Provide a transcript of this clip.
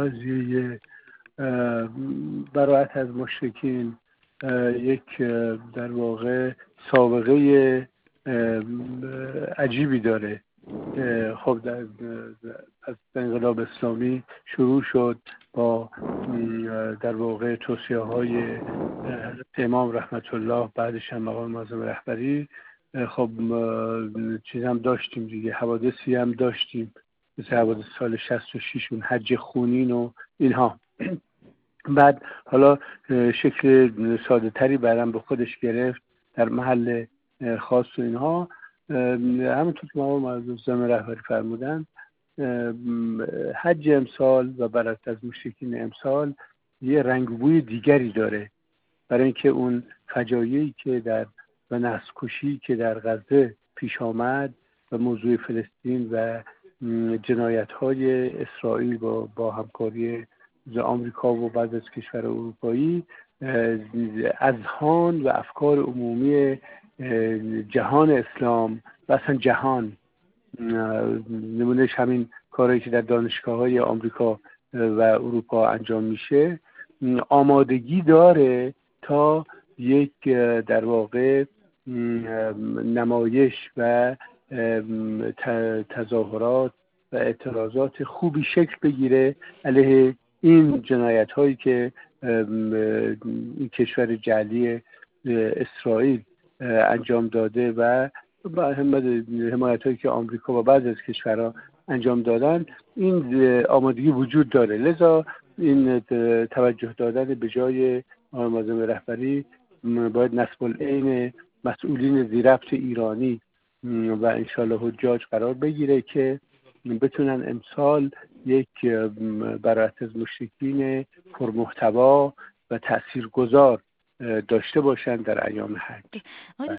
قضیه براءت از مشرکین یک در واقع سابقه عجیبی داره. خب از انقلاب اسلامی شروع شد با در واقع توصیه‌های امام رحمت الله، بعدش هم مقام معظم رهبری. خب چیز هم داشتیم دیگه، حوادثی هم داشتیم مثل حوادث سال 66 اون حج خونین و اینها. بعد حالا شکل ساده تری برام به خودش گرفت در محل خاص و اینها. همونطور که مقام معظم رهبری فرمودن، حج امسال و برات از مشرکین امسال یه رنگ و بوی دیگری داره، برای اینکه اون فجایعی که و نسل‌کشی که در غزه پیش آمد و موضوع فلسطین و جنایت‌های اسرائیل با همکاری آمریکا و بعض از کشور اروپایی اذهان و افکار عمومی جهان اسلام و اصلا جهان، نمونهش همین کارهایی که در دانشگاه‌های آمریکا و اروپا انجام میشه، آمادگی داره تا یک در واقع نمایش و تظاهرات و اعتراضات خوبی شکل بگیره علیه این جنایت هایی که این کشور جعلی اسرائیل انجام داده و حمایت هایی که آمریکا و بعض از کشورها انجام دادن. این آمادگی وجود داره، لذا این توجه دادن به جای مقام معظم رهبری باید نصب العین مسئولین ذی‌ربط ایرانی و انشالله حجاج قرار بگیره که بتونن امسال یک براءت از مشرکین پرمحتوا و تاثیرگذار داشته باشن در ایام حج.